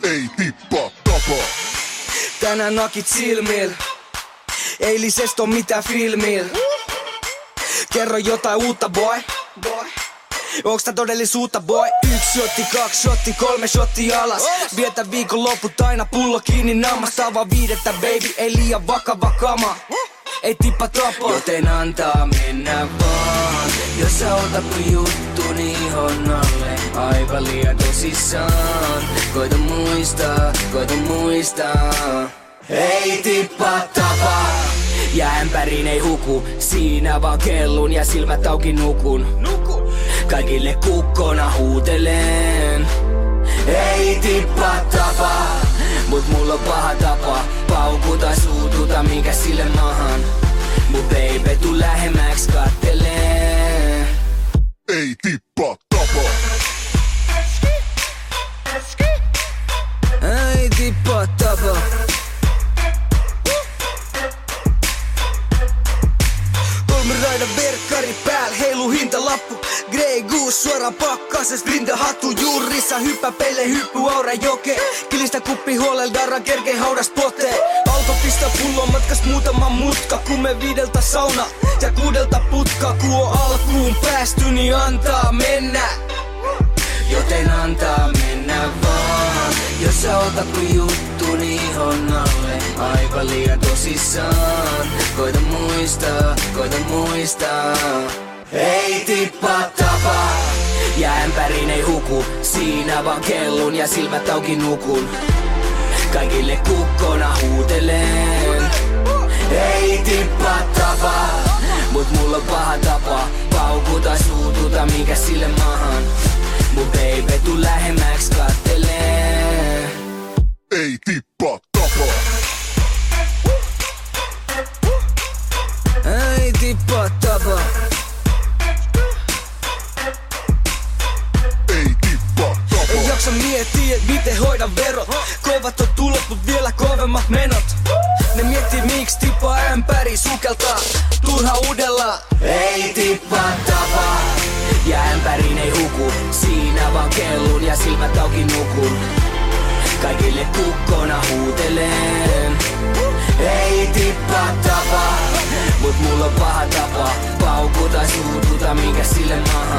Ei tippaa tapaa. Tänään nakit silmil, eilisestä on mitä filmil. Kerro jotain uutta boy. Onks tää todellisuutta boy? 1 shotti, 2 shotti, 3 shotti alas. Vietä viikonloput aina pullo kiinni naamasta. Avaa 5 baby, ei liian vakava kama. Ei tippa tapa, joten antaa mennä vaan. Jos sä otat mun juttuni ihon alle, aivan liian tosissaan. Koita muistaa. Ei tippa tapa. Ja ämpäriin ei huku, siinä vaan kellun ja silmät auki nukun. Kaikille kukkona huutelen. Ei tippa tapa, mut mulla on paha tapa. Paukuta suututa mikä sille mahan. Mut baby tuu lähemmäks kattelee. Ei tippaa tapaa. Ei tippa tapa. Raidan verkkari pääl, heilu hintalappu. Grey Goose suoraan pakkases, rintahattu juurissa. Hyppä pelle, hyppy aura joke. Kilistä kuppi huolel, darra kerkei haudas pote. Alko pistää pullon matkas muutama mutka. Kun me 5 sauna ja 6 putka. Kun on alkuun päästy, niin antaa mennä. Joten antaa mennä vaan. Jos sä otat kun juttuni ihon alle, aivan liian tosissaan. Koita muistaa. Ei tippa tapa. Ja ämpäriin ei huku, siinä vaan kellun ja silmät auki nukun. Kaikille kukkona huutelen. Ei tippa tapa, mut mulla on paha tapa. Paukuta suututa mikä sille mahan. Mut baby tuu lähemmäks kattelee. Ei tippaa tapaa. Ei tippa tapa. Ei tippaa tapaa. Ei jaksa miettiä et miten hoidan verot. Kovat on tulot mut vielä kovemmat menot. Ne miettii miksi tippaa ämpäri sukeltaa. Turha udella. Ei tippa tapa. Ja ämpäriin ei huku, siinä vaan kellun ja silmät auki nukun. Kaikille kukkona huutelen. Ei tippa tapa, mut mulla on paha tapa. Paukuta suututa mikä sille mahan.